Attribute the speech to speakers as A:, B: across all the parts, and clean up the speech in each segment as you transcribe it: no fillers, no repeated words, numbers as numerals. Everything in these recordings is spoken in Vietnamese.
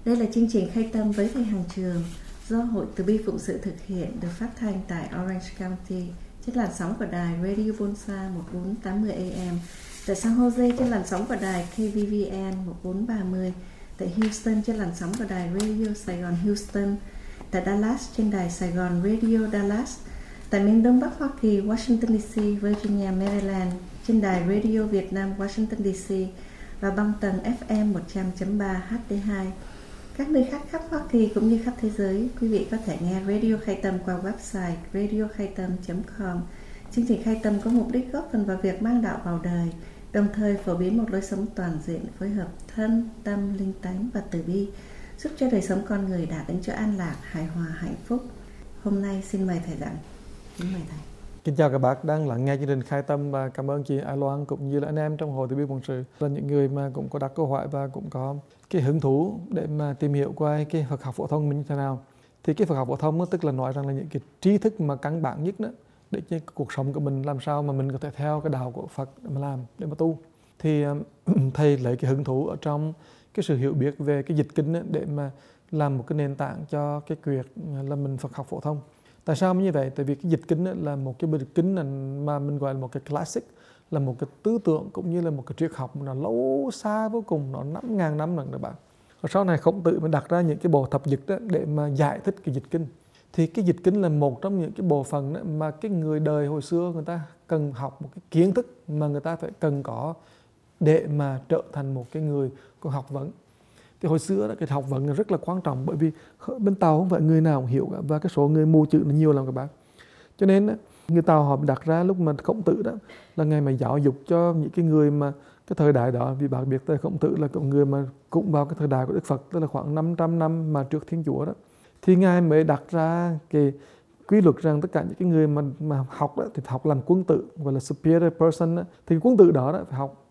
A: Đây là chương trình Khai Tâm với thầy Hằng Trường do Hội Từ Bi Phụng Sự thực hiện, được phát thanh tại Orange County trên làn sóng của đài Radio Bonsa 1480 AM, tại San Jose trên làn sóng của đài KVVN 1430, tại Houston trên làn sóng của đài Radio Sài Gòn Houston, tại Dallas trên đài Sài Gòn Radio Dallas, tại miền Đông Bắc Hoa Kỳ, Washington DC, Virginia, Maryland trên đài Radio Việt Nam Washington DC và băng tần FM 100.3 HD2. Các nơi khác khắp Hoa Kỳ cũng như khắp thế giới, quý vị có thể nghe Radio Khai Tâm qua website radiokhaitam.com. Chương trình Khai Tâm có mục đích góp phần vào việc mang đạo vào đời, đồng thời phổ biến một lối sống toàn diện, phối hợp thân, tâm, linh tánh và từ bi, giúp cho đời sống con người đạt đến chỗ an lạc, hài hòa, hạnh phúc. Hôm nay xin mời thầy giảng. Kính mời thầy.
B: Kính chào các bạn đang lắng nghe chương trình Khai Tâm và cảm ơn chị Ai Loan cũng như là anh em trong Hội Từ Bi Phụng Sự, là những người mà cũng có đặt câu hỏi và cũng có cái hứng thú để mà tìm hiểu qua cái Phật học phổ thông mình như thế nào. Thì cái Phật học phổ thông đó, tức là nói rằng là những cái tri thức mà căn bản nhất đó để cho cuộc sống của mình làm sao mà mình có thể theo cái đạo của Phật để mà làm, để mà tu. Thì thầy lấy cái hứng thú ở trong cái sự hiểu biết về cái dịch kinh đó, để mà làm một cái nền tảng cho cái việc là mình Phật học phổ thông. Tại sao như vậy? Tại vì cái dịch kinh là một cái dịch kinh mà mình gọi là một cái classic, là một cái tư tưởng cũng như là một cái triết học nó lâu xa vô cùng, nó 5.000 năm lần các bạn. Và sau này Khổng Tử mới đặt ra những cái bộ thập dịch đó để mà giải thích cái dịch kinh. Thì cái dịch kinh là một trong những cái bộ phận đó mà cái người đời hồi xưa người ta cần học một cái kiến thức mà người ta phải cần có để mà trở thành một cái người có học vấn. Thì hồi xưa đó, cái học vấn rất là quan trọng, bởi vì bên Tàu không phải người nào cũng hiểu cả, và cái số người mù chữ nó nhiều lắm các bạn. Cho nên đó, người Tàu họ đặt ra lúc mà Khổng Tử đó là ngày mà giáo dục cho những cái người mà cái thời đại đó, vì bạn biết tới Khổng Tử là người mà cũng vào cái thời đại của Đức Phật, tức là khoảng 500 năm mà trước Thiên Chúa đó, thì ngài mới đặt ra cái quy luật rằng tất cả những cái người mà học đó, thì học làm quân tử, gọi là superior person đó, thì quân tử đó phải học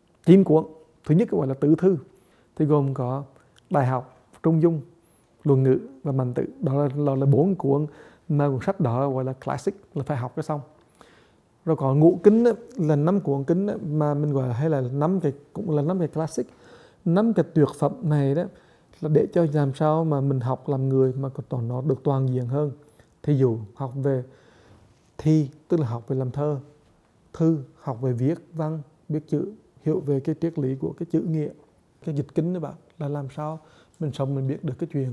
B: 9 cuốn. Thứ nhất gọi là Tứ Thư, thì gồm có Đại học, Trung Dung, Luận Ngữ và Mạnh Tử. Đó là 4 cuốn mà cuốn sách đó gọi là classic, là phải học cái xong. Rồi còn Ngũ Kinh đó, là 5 cuốn kinh đó, mà mình gọi là, hay là 5 cái classic. 5 cái tuyệt phẩm này đó là để cho làm sao mà mình học làm người mà nó được toàn diện hơn. Thí dụ học về thi, tức là học về làm thơ; thư, học về viết văn, biết chữ, hiểu về cái triết lý của cái chữ nghĩa. Cái dịch kinh đó bạn là làm sao mình sống, mình biết được cái chuyện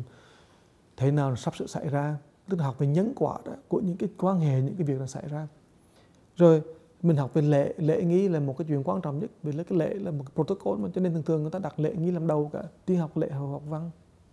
B: thế nào nó sắp sửa xảy ra, tức là học về nhân quả đó, của những cái quan hệ, những cái việc nó xảy ra. Rồi mình học về lễ nghi là một cái chuyện quan trọng nhất, vì cái lễ là một cái protocol mà, cho nên thường thường người ta đặt lễ nghi làm đầu cả, đi học lễ học văn.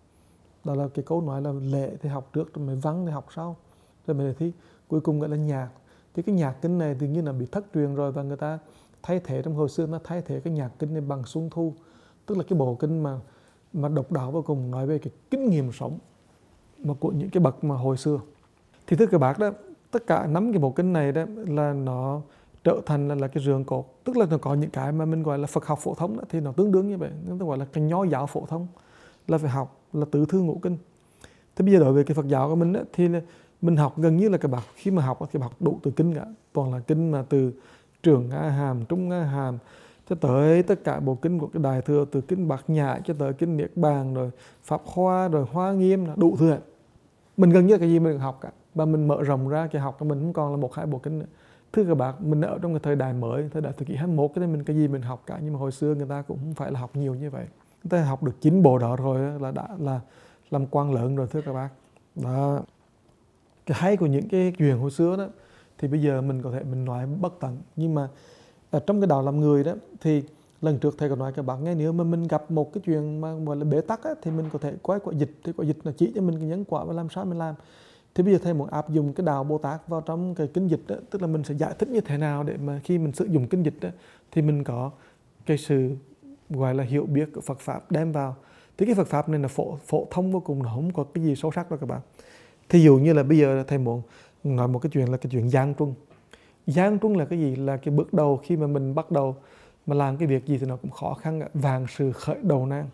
B: Đó là cái câu nói là lễ thì học trước, rồi mới văn thì học sau, rồi mới thi. Cuối cùng gọi là nhạc. Thì cái nhạc kinh này tự nhiên là bị thất truyền rồi, và người ta thay thế, trong hồi xưa nó thay thế cái nhạc kinh này bằng Xuân Thu, tức là cái bộ kinh mà độc đáo vô cùng, nói về cái kinh nghiệm sống mà của những cái bậc mà hồi xưa. Thì thưa các bác đó, tất cả 5 cái bộ kinh này đó là nó trở thành là cái rường cột, tức là nó có những cái mà mình gọi là Phật học phổ thông đó, thì nó tương đương như vậy, nó gọi là cái nho giáo phổ thông, là phải học là Tứ Thư Ngũ Kinh. Thế bây giờ đối với cái Phật giáo của mình đó, thì mình học gần như là các bác khi mà học thì học đủ từ kinh cả, toàn là kinh mà từ Trường A Hàm, Trung A Hàm cho tới tất cả bộ kinh của cái Đại Thừa, từ kinh Bát Nhã cho tới kinh Niết Bàn, rồi Pháp Hoa, rồi Hoa Nghiêm, là đủ thứ. Mình gần như cái gì mình học cả, và mình mở rộng ra cái học của mình không còn là 1-2 bộ kinh nữa. Thưa các bạn, mình ở trong cái thời đại mới, thời đại thế kỷ 21, cái mình cái gì mình học cả, nhưng mà hồi xưa người ta cũng không phải là học nhiều như vậy. Người ta học được 9 bộ đó rồi là đã là làm quan lớn rồi, thưa các bác. Đó. Cái hay của những cái chuyện hồi xưa đó thì bây giờ mình có thể mình nói bất tận, nhưng mà ở trong cái đạo làm người đó thì lần trước thầy có nói các bạn nghe, nếu mà mình gặp một cái chuyện mà gọi là bế tắc á, thì mình có thể quay quả dịch, thì quả dịch là chỉ cho mình cái nhân quả và làm sao mình làm. Thì bây giờ thầy muốn áp dụng cái đạo Bồ Tát vào trong cái kinh dịch đó, tức là mình sẽ giải thích như thế nào để mà khi mình sử dụng kinh dịch đó, thì mình có cái sự gọi là hiểu biết của Phật Pháp đem vào. Thì cái Phật Pháp này là phổ thông vô cùng, nó không có cái gì sâu sắc đâu các bạn. Thí dụ như là bây giờ thầy muốn nói một cái chuyện là cái chuyện Giang Truân. Giang Truân là cái gì? Là cái bước đầu khi mà mình bắt đầu mà làm cái việc gì thì nó cũng khó khăn, vạn sự khởi đầu nan.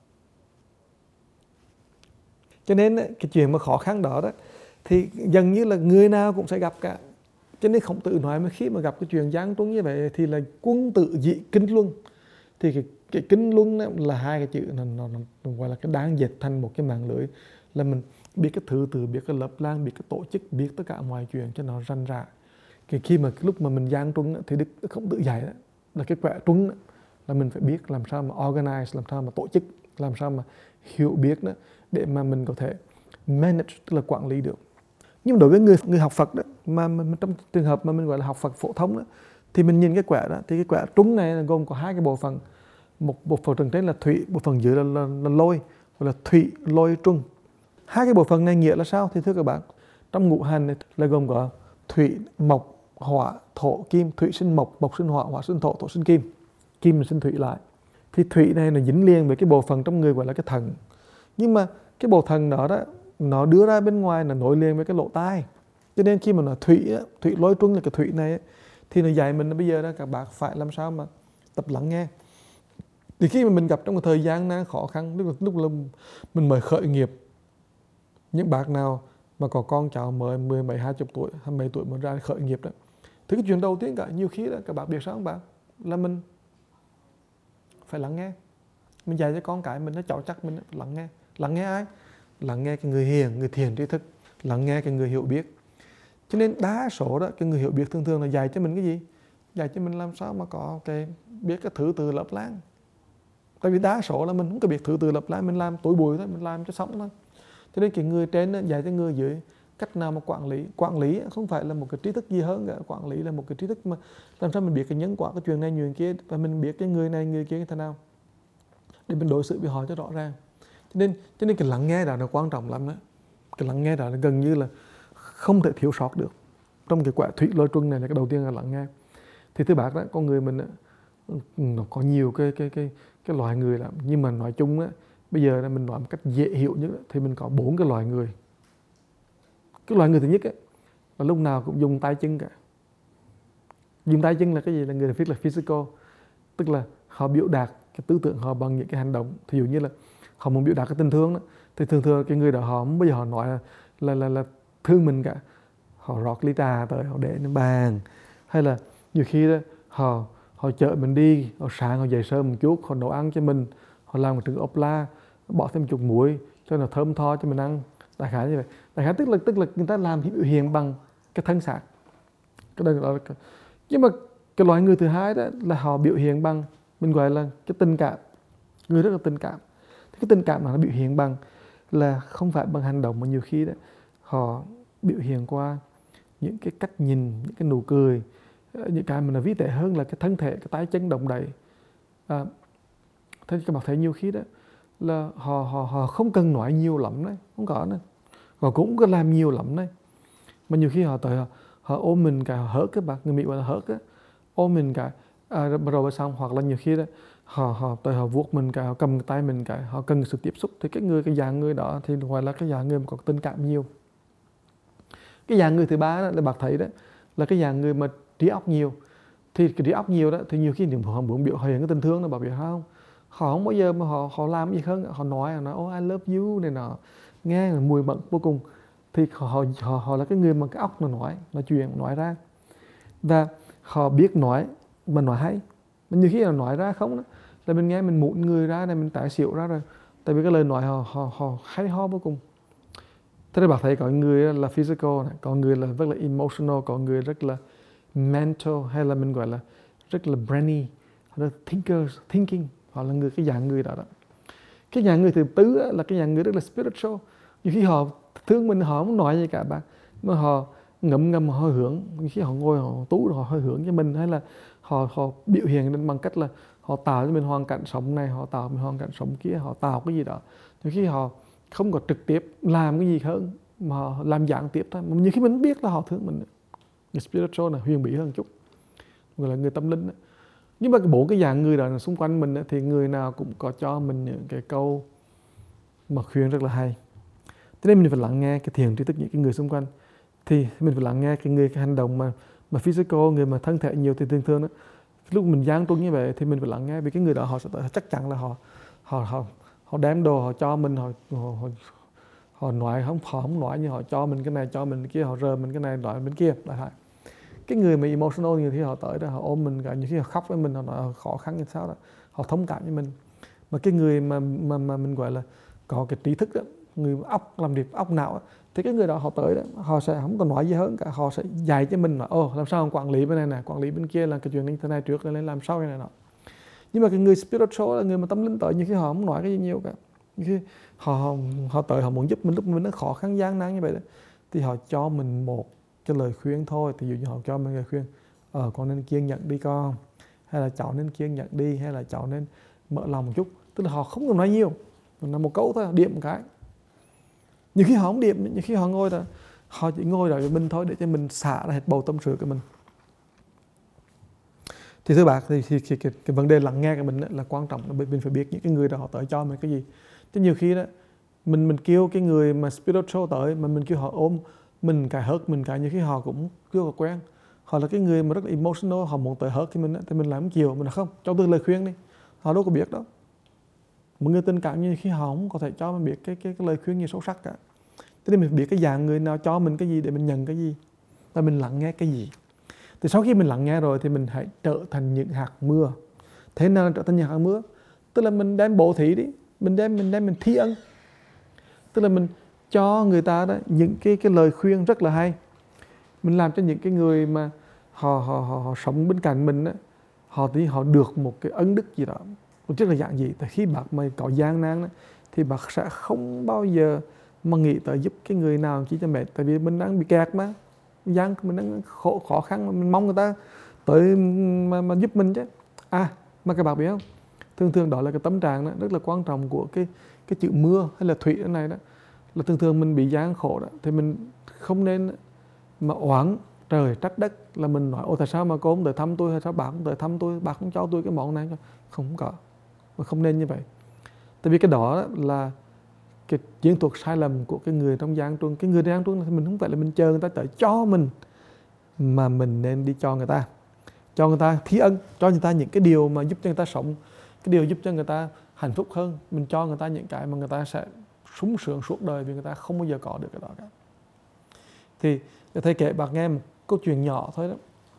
B: Cho nên cái chuyện mà khó khăn đó thì gần như là người nào cũng sẽ gặp cả. Cho nên Khổng Tử nói mà khi mà gặp cái chuyện Giang Truân như vậy thì là quân tử dị kinh luân. Thì cái kinh luân là hai cái chữ nó gọi là cái đáng dệt thành một cái mạng lưới, là mình biết cái thứ tự, biết cái lập lan, biết cái tổ chức, biết tất cả mọi chuyện cho nó ranh rã. Khi mà cái lúc mà mình giảng Tuấn thì Đức không tự dạy đó, là cái quẻ Tuấn là mình phải biết làm sao mà organize, làm sao mà tổ chức, làm sao mà hiểu biết đó để mà mình có thể manage, tức là quản lý được. Nhưng đối với người học Phật đó, mà trong trường hợp mà mình gọi là học Phật phổ thông đó, thì mình nhìn cái quẻ đó, thì cái quẻ Tuấn này là gồm có hai cái bộ phận. Một bộ phận trần trên là thủy, bộ phận dưới là lôi, gọi là thủy lôi trung. Hai cái bộ phận này nghĩa là sao? Thì thưa các bạn, trong ngũ hành này là gồm có thủy, mộc, hỏa, thổ, kim. Thủy sinh mộc, mộc sinh hỏa, hỏa sinh thổ, thổ sinh kim. Kim sinh thủy lại. Thì thủy này nó dính liền với cái bộ phận trong người gọi là cái thận. Nhưng mà cái bộ phận đó nó đưa ra bên ngoài, nó nối liền với cái lỗ tai. Cho nên khi mà nó thủy lôi trung là cái thủy này thì nó dạy mình bây giờ đó các bạn phải làm sao mà tập lắng nghe. Thì khi mà mình gặp trong một thời gian đang khó khăn, lúc là mình mới khởi nghiệp, những bạn nào mà có con cháu mới 10 mấy 20 tuổi, 20 tuổi mà ra khởi nghiệp đó, thì cái chuyện đầu tiên cả nhiều khi đó các bạn biết sao không bạn, là mình phải lắng nghe. Mình dạy cho con cái mình, nó cháu chắc mình lắng nghe. Lắng nghe ai? Lắng nghe cái người hiền, người thiện tri thức, lắng nghe cái người hiểu biết. Cho nên đa số đó cái người hiểu biết thường thường là dạy cho mình cái gì? Dạy cho mình làm sao mà có cái biết cái thứ tự lập lan. Tại vì đa số là mình không có biết thứ tự lập lan, mình làm tối bụi thôi, mình làm cho xong thôi. Cho nên cái người trên dạy cho người dưới cách nào mà quản lý. Quản lý không phải là một cái trí thức gì hơn cả. Quản lý là một cái trí thức mà làm sao mình biết cái nhân quả, cái chuyện này chuyện kia, và mình biết cái người này người kia như thế nào để mình đối xử với họ cho rõ ràng. Cho nên cái lắng nghe đó là quan trọng lắm đó. Cái lắng nghe đó là gần như là không thể thiếu sót được. Trong cái quả thủy lôi truân này là cái đầu tiên là lắng nghe. Thì thưa bác đó, con người mình nó có nhiều cái loài người lắm, nhưng mà nói chung á, bây giờ là mình nói một cách dễ hiểu nhất thì mình có 4 cái loài người. Cái loài người thứ nhất ấy, là lúc nào cũng dùng tay chân cả. Dùng tay chân là cái gì? Là người viết là physical, tức là họ biểu đạt cái tư tưởng họ bằng những cái hành động. Thí dụ như là họ muốn biểu đạt cái tình thương đó, thì thường cái người đó họ không bao giờ họ nói là thương mình cả. Họ rót ly trà tới, họ để lên bàn, hay là nhiều khi đó họ chở mình đi, họ sáng họ dậy sớm một chút, họ nấu ăn cho mình, họ làm một trứng ốp la, bỏ thêm một chút muối cho nó thơm tho cho mình ăn. Đại khái như vậy. Đại khái tức là người ta làm biểu hiện bằng cái thân xác. Nhưng mà cái loại người thứ hai đó là họ biểu hiện bằng, mình gọi là cái tình cảm. Người rất là tình cảm. Thì cái tình cảm nó biểu hiện bằng là không phải bằng hành động, mà nhiều khi đó họ biểu hiện qua những cái cách nhìn, những cái nụ cười, những cái mà nó ví tệ hơn là cái thân thể, cái tay chân động đậy. Thế các bạn thấy nhiều khi đó là họ không cần nói nhiều lắm đấy, không có nữa. Họ cũng có làm nhiều lắm đấy. Mà nhiều khi họ ôm mình cả, họ hớt các bạn, người Mỹ gọi là hớt á, ôm mình cả, rồi xong, hoặc là nhiều khi đó họ vuốt mình cả, họ cầm tay mình cả, họ cần sự tiếp xúc. Thì cái dạng người đó thì gọi là cái dạng người mà có tình cảm nhiều. Cái dạng người thứ ba đó là bạn thấy đó là cái dạng người mà trí óc nhiều. Thì cái trí óc nhiều đó thì nhiều khi họ muốn biểu hiện cái tình thương đó, bạn biết không? Họ không bao giờ mà họ làm gì hơn, họ nói oh I love you này nọ, nghe mùi mẫn vô cùng. Thì họ là cái người mà cái óc nó nói chuyện nói ra, và họ biết nói mà nói hay. Mà nhiều khi là nói ra không đó là mình nghe mình mụn người ra này, mình tái xỉu ra rồi, tại vì cái lời nói họ hay ho vô cùng. Thế nên bạn thấy có người là physical này, có người là rất là emotional, có người rất là mental, hay là mình gọi là rất là brainy, là thinking, họ là cái dạng người đó. Cái dạng người thứ tư là cái dạng người rất là spiritual. Nhiều khi họ thương mình, họ không nói gì cả bạn, mà họ ngậm họ hơi hưởng. Nhiều khi họ ngồi họ tú họ hơi hưởng cho mình, hay là họ biểu hiện bằng cách là họ tạo cho mình hoàn cảnh sống này, họ tạo cho mình hoàn cảnh sống kia, họ tạo cái gì đó. Nhiều khi họ không có trực tiếp làm cái gì hơn, mà họ làm gián tiếp thôi. Mà nhiều khi mình biết là họ thương mình. Người spiritual là huyền bí hơn chút, gọi là người tâm linh. Nhưng mà 4 cái dạng người đó xung quanh mình thì người nào cũng có cho mình những cái câu mà khuyên rất là hay. Thế nên mình phải lắng nghe cái thiện tri thức những cái người xung quanh. Thì mình phải lắng nghe cái hành động mà physical, người mà thân thể nhiều thì thường đó. Lúc mình giáng tuân như vậy thì mình phải lắng nghe, vì cái người đó họ sẽ chắc chắn là họ đem đồ họ cho mình, họ nói họ không nói, nhưng họ cho mình cái này cho mình cái kia, họ rờ mình cái này nói mình kia. Cái người mà emotional nhiều khi họ tới đó họ ôm mình, cả nhiều khi họ khóc với mình, họ nói khó khăn như sao đó, họ thông cảm với mình. Mà cái người mà mình gọi là có cái trí thức đó, người óc làm việc óc não đó, thì cái người đó họ tới đó họ sẽ không còn nói gì hơn cả, họ sẽ dạy cho mình là làm sao quản lý bên này nè, quản lý bên kia là cái chuyện như thế này trước lên làm sao cái này nọ. Nhưng mà cái người spiritual là người mà tâm linh tới, nhiều khi họ không nói cái gì nhiều cả, nhiều khi họ tới họ muốn giúp mình lúc mình nó khó khăn gian nan như vậy đó, thì họ cho mình một cái lời khuyên thôi. Ví dụ như họ cho mình lời khuyên con nên kiên nhẫn đi con, hay là cháu nên kiên nhẫn đi, hay là cháu nên mở lòng một chút. Tức là họ không cần nói nhiều, là một câu thôi, điểm một cái. Nhiều khi họ không điểm, nhiều khi họ ngồi đó, họ chỉ ngồi đó với mình thôi để cho mình xả ra hết bầu tâm sự của mình. Thì thưa bác, thì cái vấn đề lắng nghe của mình là quan trọng, là mình phải biết những cái người đó họ tới cho mình cái gì. Chứ nhiều khi đó mình kêu cái người mà spiritual tới mà mình kêu họ ôm mình cái hớt mình cái, nhiều khi họ cũng chưa có quen. Họ là cái người mà rất là emotional, họ muốn tới hớt thì mình làm chiều, mình nói không, cho tôi lời khuyên đi. Họ đâu có biết đâu. Một người tình cảm như khi họ không có thể cho mình biết cái lời khuyên gì sâu sắc cả. Thế nên mình biết cái dạng người nào cho mình cái gì để mình nhận cái gì, và mình lắng nghe cái gì. Thì sau khi mình lắng nghe rồi thì mình hãy trở thành những hạt mưa. Thế nào trở thành những hạt mưa? Tức là mình đem bố thí đi, mình thi ân. Tức là mình cho người ta đó những cái lời khuyên rất là hay. Mình làm cho những cái người mà họ sống bên cạnh mình đó, họ được một cái ân đức gì đó. Rất là dạng gì? Tại khi bác mà có gian nan đó, thì bác sẽ không bao giờ mà nghĩ tới giúp cái người nào chỉ cho mệt. Tại vì mình đang bị kẹt mà, mình đang khó khăn mà mình mong người ta tới mà giúp mình chứ. Mà các bạn biết không? Thường đó là cái tâm trạng đó, rất là quan trọng của cái chữ mưa hay là thủy ở này đó. Là thường mình bị gian khổ đó, thì mình không nên mà oán trời trách đất, là mình nói tại sao mà cô không tới thăm tôi, hay sao bà không tới thăm tôi, bà không cho tôi cái món này. Không có, mà không nên như vậy. Tại vì cái đó là cái chiến thuật sai lầm của cái người trong gian truân. Cái người trong gian truân thì mình không phải là mình chờ người ta tới cho mình, mà mình nên đi cho người ta thí ân, cho người ta những cái điều mà giúp cho người ta sống, cái điều giúp cho người ta hạnh phúc hơn. Mình cho người ta những cái mà người ta sẽ sung sướng suốt đời, vì người ta không bao giờ có được cái đó cả. Thì thầy kể bác nghe một câu chuyện nhỏ thôi đó.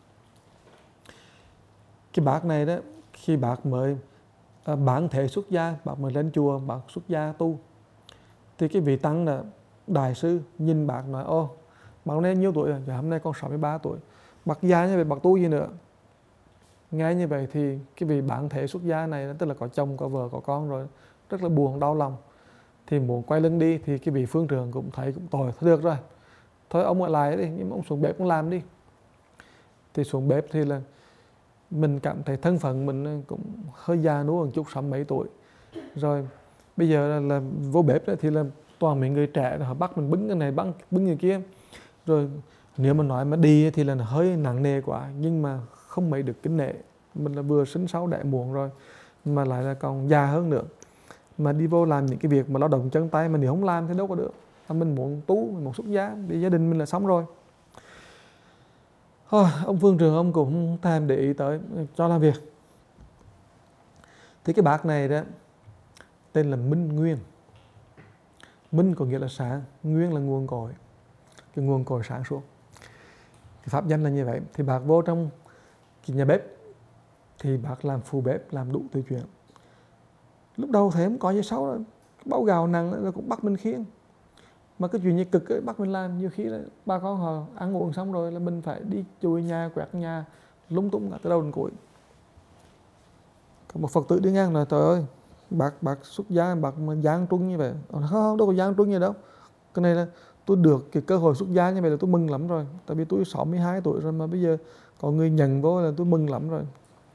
B: Cái bác này đó, khi bác mới bán thể xuất gia, bác mới lên chùa, bác xuất gia tu, thì cái vị tăng là đại sư nhìn bác nói: bác này nhiêu tuổi rồi? Dạ hôm nay con 63 tuổi. Bác già như vậy bác tu gì nữa? Nghe như vậy thì cái vị bán thể xuất gia này, tức là có chồng, có vợ, có con rồi, rất là buồn, đau lòng. Thì muốn quay lưng đi thì cái vị phương trưởng cũng thấy cũng tội, thôi được rồi, thôi ông ở lại đi, nhưng mà ông xuống bếp ông làm đi. Thì xuống bếp thì là mình cảm thấy thân phận mình cũng hơi già nua một chút, 60 mấy tuổi rồi. Bây giờ là vô bếp đó thì là toàn mấy người trẻ, họ bắt mình bưng cái này, bưng người kia. Rồi nếu mà nói mà đi thì là hơi nặng nề quá, nhưng mà không mấy được kính nể. Mình là vừa sinh sáu đẻ muộn rồi, mà lại là còn già hơn nữa, mà đi vô làm những cái việc mà lao động chân tay, mà nếu không làm thì đâu có được. Mình muốn tu, mình muốn xuất gia để gia đình mình là sống rồi. Thôi, ông phương trưởng ông cũng không thèm để ý tới, cho làm việc. Thì cái bác này đó tên là Minh Nguyên. Minh có nghĩa là sáng, Nguyên là nguồn cội, cái nguồn cội sáng suốt. Cái pháp danh là như vậy. Thì bác vô trong cái nhà bếp, thì bác làm phụ bếp, làm đủ thứ chuyện. Lúc đầu thấy không có gì xấu đâu, bao gạo nặng là cũng bắt mình khiêng. Mà cái chuyện như cực ấy, bắt mình làm. Nhiều khi là bà con họ ăn uống xong rồi là mình phải đi chùi nhà, quẹt nhà, lung tung cả từ đầu đến cuối. Có một Phật tử đi ngang nói: trời ơi, bác xuất gia, bác mà gian truân như vậy. Không, đâu có gian truân gì đâu. Cái này là tôi được cái cơ hội xuất gia như vậy là tôi mừng lắm rồi. Tại vì tôi 62 tuổi rồi, mà bây giờ có người nhận vô là tôi mừng lắm rồi.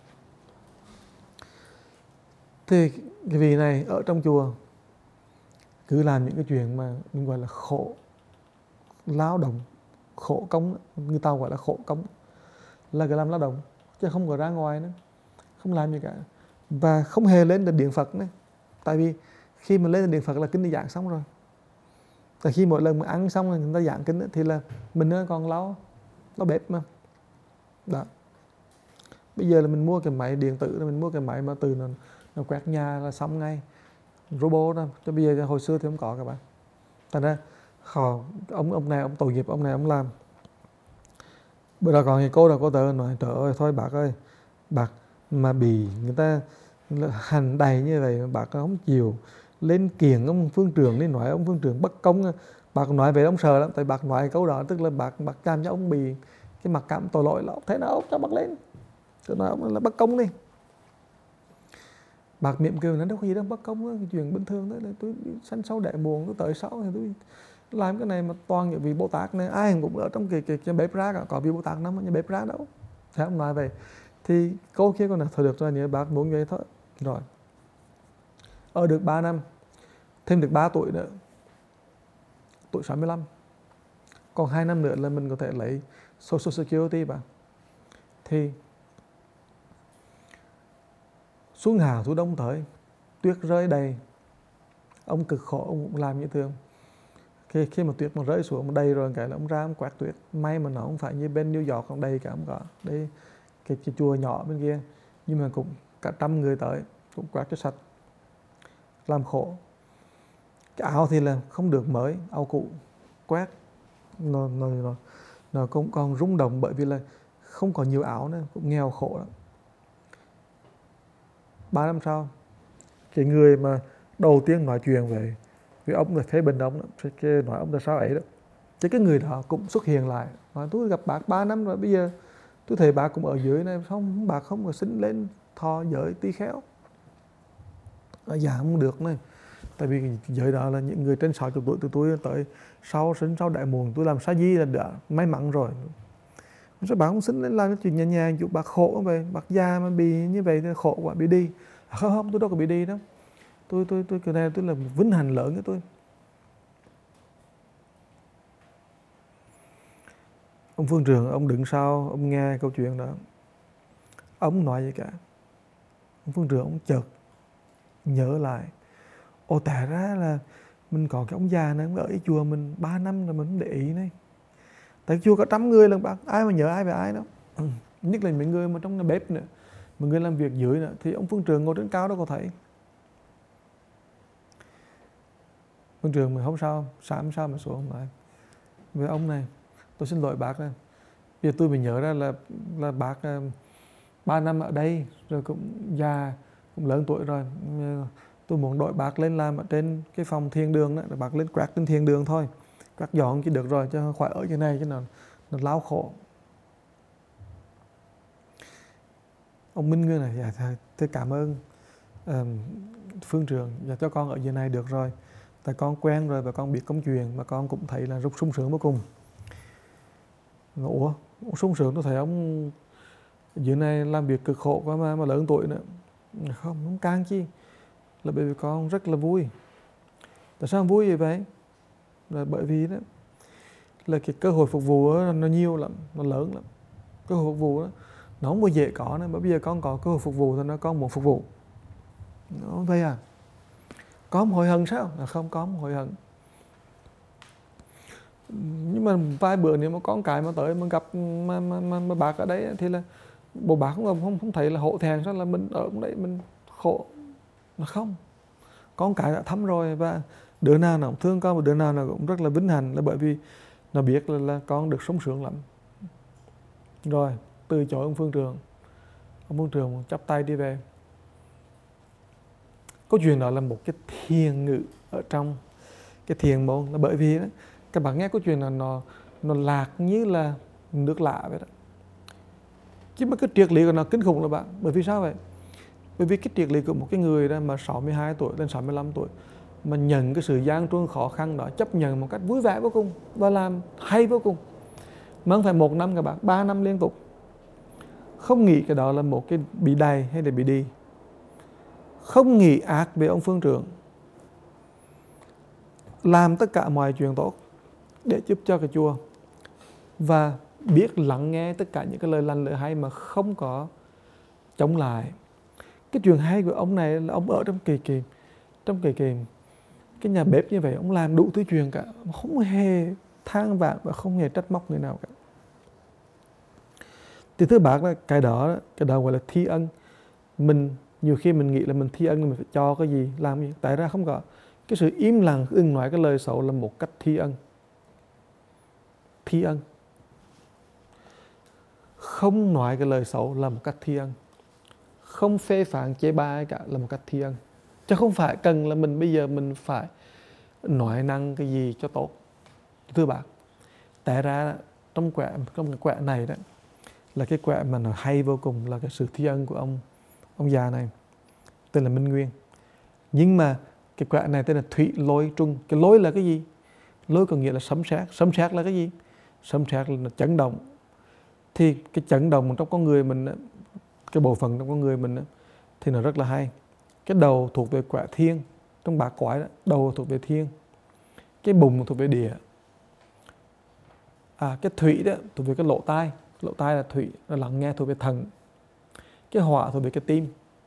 B: Thì cái vị này ở trong chùa cứ làm những cái chuyện mà mình gọi là khổ lao động, khổ công, người ta gọi là khổ công, là cái làm lao động, chứ không có ra ngoài nữa, không làm gì cả. Và không hề lên được điện Phật nữa. Tại vì khi mà lên được điện Phật là kinh đi giảng xong rồi. Tại khi mỗi lần mà ăn xong rồi người ta giảng kinh thì là mình còn lau bếp mà. Đó. Bây giờ là mình mua cái máy điện tử, mình mua cái máy mà từ nó quét nhà là xong ngay, robot đó. Cho bây giờ hồi xưa thì không có các bạn. Thành ra ông này ông tội nghiệp, ông này ông làm Bữa đó còn cái cô nào cô tớ nói trời ơi thôi bác ơi, bác mà bị người ta hành đầy như vậy bác không chịu lên kiện ông Phương Trường đi nói ông Phương Trường bất công. Bác nói về ông sợ lắm, tại bác nói câu đó tức là bác làm cho ông bị cái mặc cảm tội lỗi là thế nào ông cho bác lên, tôi nói ông là bất công đi. Bác mỉm cười nó đâu có gì đâu, bất công đó, cái chuyện bình thường đó, là tôi sanh sau đẻ muộn, tôi tới sau thì tôi làm cái này mà toàn những vị Bồ Tát này, ai cũng ở trong cái bếp rác có vị Bồ Tát nào mà bếp rác đâu. Thế ông nói vậy thì cô kia còn là thôi được rồi, nếu bác muốn vậy thôi. Rồi ở được 3 năm, thêm được 3 tuổi nữa, tuổi 65, còn 2 năm nữa là mình có thể lấy Social Security bạn. Thì xuân hạ thu đông tới, tuyết rơi đầy, ông cực khổ ông cũng làm như thường. Khi mà tuyết mà rơi xuống đầy rồi cái là ông ra ông quét tuyết. May mà nó không phải như bên New York còn đầy cả ông có đây cái chùa nhỏ bên kia, nhưng mà cũng cả 100 người tới cũng quét cho sạch, làm khổ. Cái áo thì là không được mới, áo cũ quét nó cũng còn rung động, bởi vì là không có nhiều áo nữa, cũng nghèo khổ lắm. 3 năm sau, cái người mà đầu tiên nói chuyện với ông là phê bình ông đó, cái nói ông là sao ấy đó, chứ cái người đó cũng xuất hiện lại nói tôi gặp bác 3 năm rồi, bây giờ tôi thấy bác cũng ở dưới này, không bác không có xin lên thọ giới tỳ khéo. Dạ không được này, tại vì giới đó là những người trên 60 tuổi, từ tôi tới sau sinh sau đại muộn, tôi làm sa di là đã may mắn rồi. Sao bác không xin lên làm cái chuyện nhẹ nhàng, chụp bác khổ không vậy, bác già mà bị như vậy thì khổ quá, bị đi. Không, tôi đâu có bị đi đâu, tôi cái này tôi là vinh hạnh lớn của tôi. Ông Phương Trường, ông đứng sau, ông nghe câu chuyện đó, ông nói gì cả. Ông Phương Trường, ông chợt nhớ lại, ồ tại ra là mình có cái ông già này, ông ở chùa mình 3 năm rồi mình không để ý này. Tại chùa có 100 người lần bác, ai mà nhớ ai về ai đâu. Nhất là những người mà trong bếp nữa, mọi người làm việc dưới nữa, thì ông Phương Trường ngồi trên cao đâu có thấy. Phương Trường mà không sao, sáng sao mà xuống lại với ông này, tôi xin lỗi bác này. Bây giờ tôi mới nhớ ra là bác 3 năm ở đây rồi cũng già, cũng lớn tuổi rồi. Tôi muốn đội bác lên làm ở trên cái phòng thiên đường đó, bác lên quét trên thiên đường thôi, quét dọn chỉ được rồi, chứ không phải ở cái này chứ nó lao khổ. Ông Minh Ngư này, dạ tôi cảm ơn Phương Trường, dạ cho con ở dưới này được rồi, tại con quen rồi và con biết công chuyện, mà con cũng thấy là rất sung sướng vô cùng. Ủa sung sướng, tôi thấy ông dưới này làm việc cực khổ quá mà lớn tuổi nữa. Không can chi, là bởi vì con rất là vui. Tại sao vui vậy? Là bởi vì đó là cái cơ hội phục vụ đó, nó nhiều lắm, nó lớn lắm. Cơ hội phục vụ đó nó không có dễ có nữa, mà bây giờ con có cơ hội phục vụ thì nó con muốn phục vụ. Nó vậy à? Có không hối hận sao? Không có không hối hận. Nhưng mà vài bữa nếu mà con cái mà tới mà gặp mà bác ở đấy thì là bộ bác không thấy là hổ thẹn sao là mình ở đấy mình khổ. Mà không, con cái đã thấm rồi, và đứa nào nó cũng thương con, và đứa nào nó cũng rất là vinh hạnh, là bởi vì nó biết là con được sống sướng lắm. Rồi từ chối ông Phương Trường, ông Phương Trường chắp tay đi về. Câu chuyện đó là một cái thiền ngữ ở trong cái thiền môn, là bởi vì đó, các bạn nghe câu chuyện là nó lạc như là nước lạ vậy đó. Chứ mà cái triết lý của nó kinh khủng là bạn. Bởi vì sao vậy? Bởi vì cái triết lý của một cái người đó mà 62 tuổi đến 65 tuổi mà nhận cái sự gian truân khó khăn đó, chấp nhận một cách vui vẻ vô cùng và làm hay vô cùng, mà không phải 1 năm các bạn, 3 năm liên tục. Không nghĩ cái đó là một cái bị đầy hay là bị đi. Không nghĩ ác về ông Phương Trường, làm tất cả mọi chuyện tốt để giúp cho cái chùa, và biết lắng nghe tất cả những cái lời lành lời hay mà không có chống lại. Cái chuyện hay của ông này là ông ở trong cái nhà bếp như vậy, ông làm đủ thứ chuyện cả, không hề than vãn và không hề trách móc người nào cả. Thì thưa bác là cái đó gọi là thi ân. Mình nhiều khi mình nghĩ là mình thi ân mình phải cho cái gì làm gì, tại ra không có. Cái sự im lặng đừng nói cái lời xấu là một cách thi ân. Thi ân. không nói cái lời xấu là một cách thi ân, không phê phán chê bai ai cả là một cách thi ân, chứ không phải cần là mình bây giờ mình phải nói năng cái gì cho tốt. Thưa bạn, tại ra trong cái quẻ này đó là cái quẻ mà nó hay vô cùng, là cái sự thi ân của ông già này tên là Minh Nguyên. Nhưng mà cái quẻ này tên là thủy lôi trung. Cái lôi là cái gì? Lôi có nghĩa là sấm sét. Sấm sét là cái gì? Sấm sét là chấn động. Thì cái chấn động trong con người mình, cái bộ phận trong con người mình thì nó rất là hay. Cái đầu thuộc về quẻ thiên, trong bát quái đó, đầu thuộc về thiên, cái bụng thuộc về địa, cái thủy đó thuộc về cái lỗ tai là thủy, là lắng nghe, thuộc về thận. Cái hỏa thuộc về cái tim.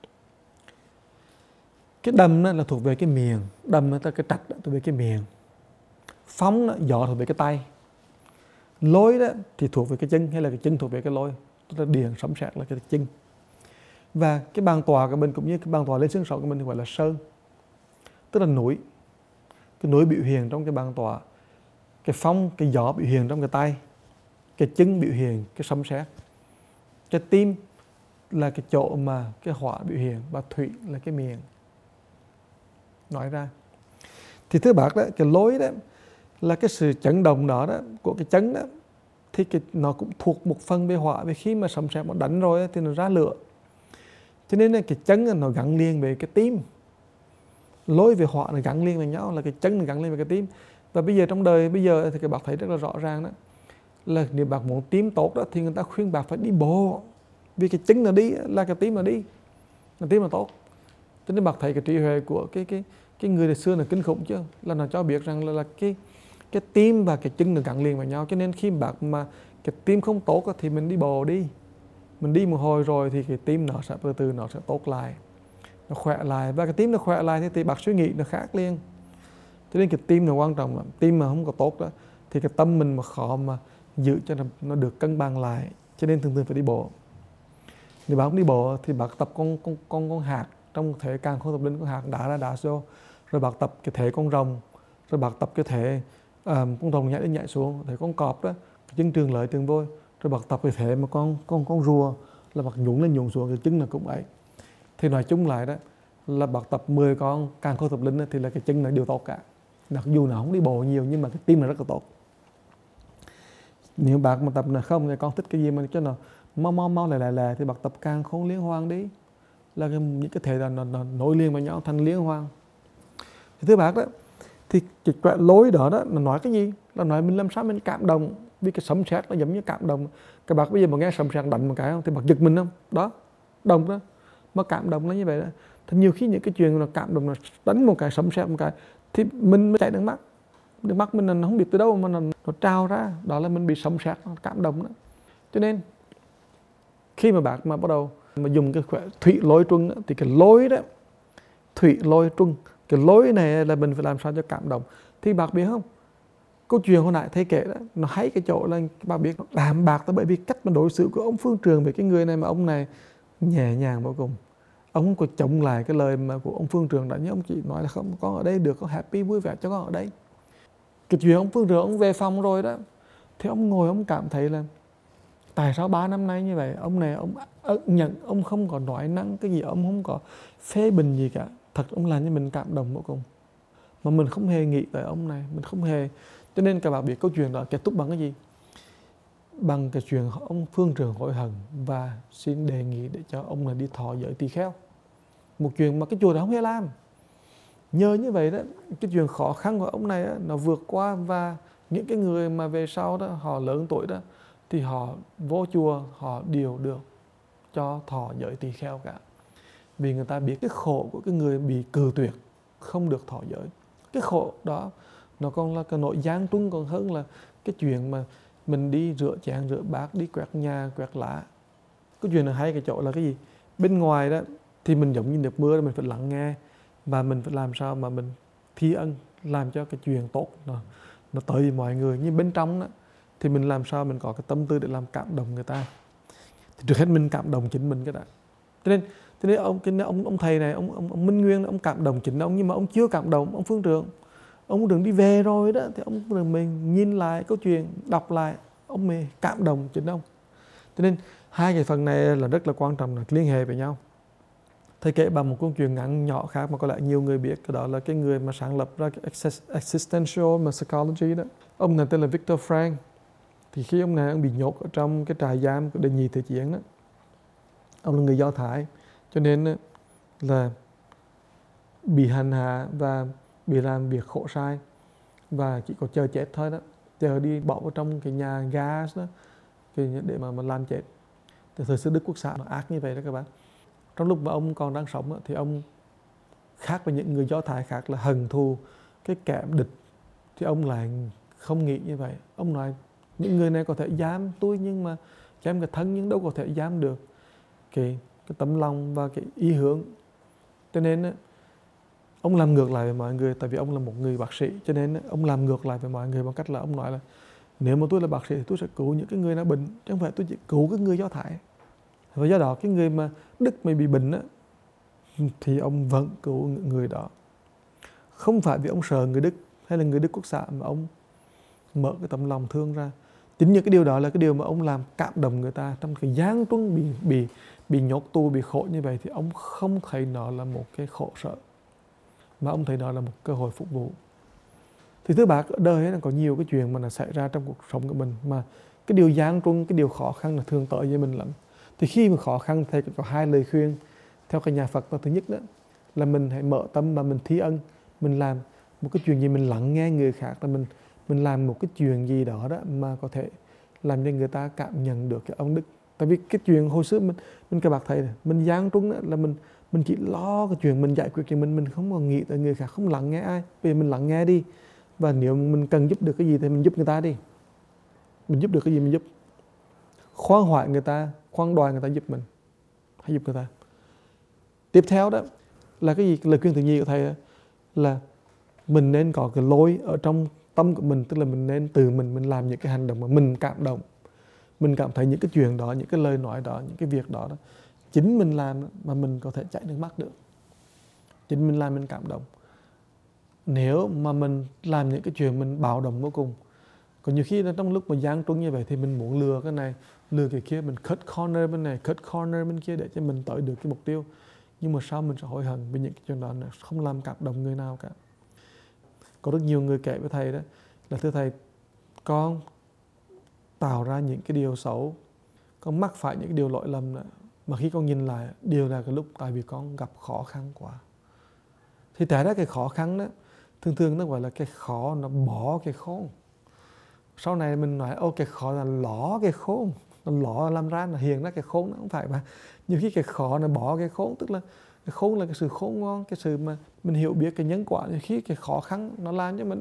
B: Cái đầm đó là thuộc về cái miệng, đầm là cái trạch thuộc về cái miệng. Phóng đó, gió thuộc về cái tay. Lôi đó thì thuộc về cái chân, hay là cái chân thuộc về cái lôi, tức là điện sấm sét là cái chân. Và cái bàn tòa của mình cũng như cái bàn tòa lên xương sống của mình thì gọi là sơn, tức là núi. Cái núi biểu hiện trong cái bàn tòa, cái phong, cái gió biểu hiện trong cái tay, cái chân biểu hiện cái sấm sét. Cái tim là cái chỗ mà cái hỏa biểu hiện, và thủy là cái miệng nói ra. Thì thưa bác đó, cái lối đó là cái sự chấn động đó của cái chấn đó, thì nó cũng thuộc một phần về hỏa. Vì khi mà sấm sét nó đánh rồi thì nó ra lửa, cho nên là cái chấn nó gắn liền về cái tim. Lối về hỏa nó gắn liền với nhau, là cái chấn nó gắn liền với cái tim. Và bây giờ trong đời bây giờ thì các bác thấy rất là rõ ràng đó, là nếu bác muốn tim tốt đó thì người ta khuyên bác phải đi bộ, vì cái chấn nó đi là cái tim nó đi, là tim là tốt. Cho nên bác thấy cái trí huệ của cái người đời xưa là kinh khủng chứ, là nó cho biết rằng là cái tim và cái chân nó gắn liền với nhau. Cho nên khi bác mà cái tim không tốt thì mình đi bộ đi, mình đi một hồi rồi thì cái tim nó sẽ từ từ nó sẽ tốt lại, nó khỏe lại. Và cái tim nó khỏe lại thì bác suy nghĩ nó khác liền. Cho nên cái tim là quan trọng lắm. Tim mà không có tốt đó thì cái tâm mình mà khó mà giữ cho nó được cân bằng lại. Cho nên thường phải đi bộ. Nếu bác không đi bộ thì bác tập con hạt, trong thể càng không tập linh con hạt đá ra đá vô, rồi bác tập cái thể con rồng, rồi bác tập cái thể con rồng nhảy lên nhảy xuống, thể con cọp đó, cái chân trường lợi trường vôi, rồi bác tập cái thể mà con rùa là bác nhún lên nhún xuống, cái chân là cũng ấy. Thì nói chung lại đó là bác tập 10 con càng không tập linh thì là cái chân là đều tốt cả. Mặc dù nó không đi bộ nhiều nhưng mà cái tim là rất là tốt. Nếu bác mà tập là không thì con thích cái gì mà cho nó mau lại thì bác tập càng khôn liên hoan đi, là những cái thể là nó nối liền với nhau thành liên hoan. Thì thưa bác đó, thì cái quẻ lối đó nó nói cái gì? Là nói mình làm sao mình cảm động, vì cái sấm sét nó giống như cảm động. Các bác bây giờ mà nghe sấm sét đánh một cái không thì bác giật mình không? Đó, đồng đó, mà cảm động nó như vậy đó. Thì nhiều khi những cái chuyện nó cảm động, nó đánh một cái sấm sét một cái thì mình mới chảy nước mắt mình nó không biết từ đâu mà nó trào ra, đó là mình bị sấm sét, cảm động đó. Cho nên khi mà bác mà bắt đầu mà dùng cái thủy lôi truân đó, thì cái lối đó, thủy lôi truân, cái lối này là mình phải làm sao cho cảm động. Thì bác biết không, câu chuyện hồi nãy thầy kể đó, nó hay cái chỗ là bác biết nó đàm bạc, bởi vì cách mà đối xử của ông Phương Trường với cái người này, mà ông này nhẹ nhàng vô cùng. Ông không có chống lại cái lời mà của ông Phương Trường đã, như ông chỉ nói là không, con ở đây được, con happy vui vẻ cho con ở đây. Cái chuyện ông Phương Trường ông về phòng rồi đó, thì ông ngồi ông cảm thấy là tại sao 3 năm nay như vậy, ông này ông nhận, ông không có nói năng cái gì, ông không có phê bình gì cả. Thật ông làm cho mình cảm động vô cùng, mà mình không hề nghĩ tới ông này, mình không hề. Cho nên các bạn biết câu chuyện đó kết thúc bằng cái gì? Bằng cái chuyện ông Phương Trường hối hận và xin đề nghị để cho ông này đi thọ giới tỳ kheo. Một chuyện mà cái chùa đó không hề làm. Nhờ như vậy đó, cái chuyện khó khăn của ông này đó, nó vượt qua. Và những cái người mà về sau đó, họ lớn tuổi đó, thì họ vô chùa, họ đều được cho thọ giới tỳ kheo cả. Vì người ta biết cái khổ của cái người bị cừ tuyệt, không được thọ giới. Cái khổ đó nó còn là cái nỗi gian truân còn hơn là cái chuyện mà mình đi rửa chén, rửa bát, đi quét nhà, quét lá. Cái chuyện này hay cái chỗ là cái gì? Bên ngoài đó thì mình giống như nước mưa, mình phải lắng nghe và mình phải làm sao mà mình thi ân, làm cho cái chuyện tốt nó tới với mọi người. Nhưng bên trong đó thì mình làm sao mình có cái tâm tư để làm cảm động người ta. Thì trước hết mình cảm động chính mình cái đã. Cho nên ông thầy này, ông Minh Nguyên, ông cảm động chính ông, nhưng mà ông chưa cảm động ông Phương Trường. Ông Trường đi về rồi đó, thì ông Trường mình nhìn lại câu chuyện, đọc lại, ông mới cảm động chính ông. Cho nên hai cái phần này là rất là quan trọng, là liên hệ với nhau. Thầy kể bằng một câu chuyện ngắn nhỏ khác mà có lẽ nhiều người biết, đó là cái người mà sáng lập ra cái existential psychology đó. Ông này tên là Viktor Frankl. Thì khi ông này bị nhốt ở trong cái trại giam của đệ nhị thế chiến đó, ông là người Do Thái, cho nên là bị hành hạ và bị làm việc khổ sai và chỉ có chờ chết thôi đó, chờ đi bỏ vào trong cái nhà gas đó để mà làm chết. Thì thời xưa Đức Quốc xã nó ác như vậy đó các bạn. Trong lúc mà ông còn đang sống đó, thì ông khác với những người Do Thái khác là hận thù cái kẻ địch, thì ông lại không nghĩ như vậy. Ông nói những người này có thể giam tôi, nhưng mà chém cái thân nhưng đâu có thể giam được cái tấm lòng và cái ý hướng. Cho nên ông làm ngược lại với mọi người, tại vì ông là một người bác sĩ, cho nên ông làm ngược lại với mọi người bằng cách là ông nói là nếu mà tôi là bác sĩ thì tôi sẽ cứu những cái người nào bệnh, chứ không phải tôi chỉ cứu cái người Do Thái. Và do đó cái người mà Đức mới bị bệnh á, thì ông vẫn cứu người đó. Không phải vì ông sợ người Đức hay là người Đức Quốc xã, mà ông mở cái tấm lòng thương ra. Chính những cái điều đó là cái điều mà ông làm cảm động người ta. Trong cái gian truân bị nhốt tù, bị khổ như vậy, thì ông không thấy nó là một cái khổ sở, mà ông thấy nó là một cơ hội phục vụ. Thì thưa bác, ở đời ấy có nhiều cái chuyện mà nó xảy ra trong cuộc sống của mình, mà cái điều gian truân, cái điều khó khăn là thường tới với mình lắm. Thì khi mà khó khăn, thầy có hai lời khuyên theo cái nhà Phật. Thứ nhất đó là mình hãy mở tâm và mình thi ân. Mình làm một cái chuyện gì, mình lắng nghe người khác, là mình làm một cái chuyện gì đó mà có thể làm cho người ta cảm nhận được cái ân đức. Tại vì cái chuyện hồi xưa mình các bác thầy này, mình gian truân là mình chỉ lo cái chuyện mình giải quyết thì mình không còn nghĩ tới người khác, không lắng nghe ai. Bây giờ mình lắng nghe đi, và nếu mình cần giúp được cái gì thì mình giúp người ta đi. Mình giúp được cái gì mình giúp. Khoan hoại người ta, khoan đòi người ta giúp mình, hãy giúp người ta. Tiếp theo đó là cái gì? Lời khuyên thứ nhì của thầy là mình nên có cái lối ở trong tâm của mình, tức là mình nên tự mình làm những cái hành động mà mình cảm động. Mình cảm thấy những cái chuyện đó, những cái lời nói đó, những cái việc đó, chính mình làm mà mình có thể chảy nước mắt được. Chính mình làm mình cảm động. Nếu mà mình làm những cái chuyện mình bạo động vô cùng, còn nhiều khi trong lúc mà gian truân như vậy thì mình muốn lừa cái này, lừa cái kia, mình cut corner bên này, cut corner bên kia để cho mình tới được cái mục tiêu. Nhưng mà sau mình sẽ hối hận vì những cái chuyện đó không làm cảm động người nào cả. Có rất nhiều người kể với thầy đó là thưa thầy, con tạo ra những cái điều xấu, con mắc phải những cái điều lỗi lầm đó, mà khi con nhìn lại điều là cái lúc tại vì con gặp khó khăn quá. Thì tại ra cái khó khăn đó thường nó gọi là cái khó nó bỏ cái khôn. Sau này mình nói cái khó là ló cái khôn, nó ló làm ra là hiện ra cái khôn, nó không phải mà. Nhiều khi cái khó là bỏ cái khôn, tức là cái khôn là cái sự khôn ngoan, cái sự mà mình hiểu biết cái nhân quả. Nhiều khi cái khó khăn nó làm cho mình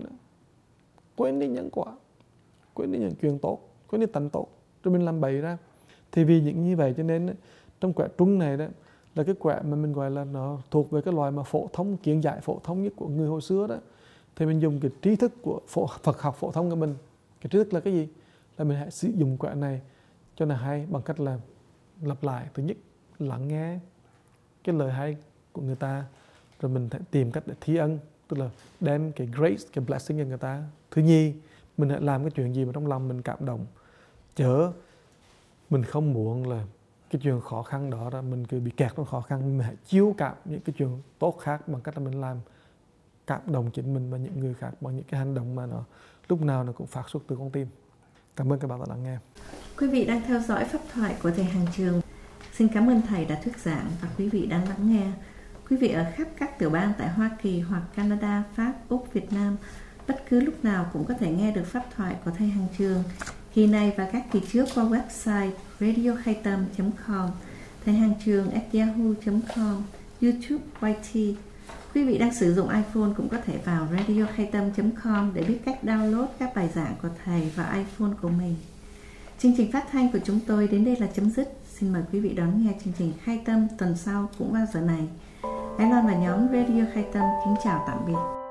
B: quên đi nhân quả, quên đi những chuyện tốt, quên đi tánh tốt, rồi mình làm bậy ra. Thì vì những như vậy cho nên trong quẻ trung này đó là cái quẻ mà mình gọi là nó thuộc về cái loài mà phổ thông, kiến giải phổ thông nhất của người hồi xưa đó. Thì mình dùng cái trí thức của Phật học phổ thông của mình. Cái trí thức là cái gì? Là mình hãy sử dụng quẻ này cho là hay bằng cách là lặp lại. Thứ nhất, lắng nghe cái lời hay của người ta, rồi mình hãy tìm cách để thi ân, tức là đem cái grace, cái blessing cho người ta. Thứ nhì, mình hãy làm cái chuyện gì mà trong lòng mình cảm động, chớ mình không muốn là cái chuyện khó khăn đó mình cứ bị kẹt trong khó khăn. Mình hãy chiếu cảm những cái chuyện tốt khác bằng cách là mình làm cảm động chính mình và những người khác bằng những cái hành động mà nó lúc nào nó cũng phát xuất từ con tim. Cảm ơn các bạn đã lắng nghe.
A: Quý vị đang theo dõi pháp thoại của thầy Hàng Trường. Xin cảm ơn thầy đã thuyết giảng và quý vị đang lắng nghe. Quý vị ở khắp các tiểu bang tại Hoa Kỳ hoặc Canada, Pháp, Úc, Việt Nam, bất cứ lúc nào cũng có thể nghe được pháp thoại của thầy Hàng Trường. Kỳ này và các kỳ trước qua website radiokhaitam.com, thầy Hàng Trường @yahoo.com, YouTube YT. Quý vị đang sử dụng iPhone cũng có thể vào radiokhaitam.com để biết cách download các bài giảng của thầy vào iPhone của mình. Chương trình phát thanh của chúng tôi đến đây là chấm dứt. Xin mời quý vị đón nghe chương trình Khai Tâm tuần sau cũng vào giờ này. Ái Loan và nhóm Radio Khai Tâm kính chào tạm biệt.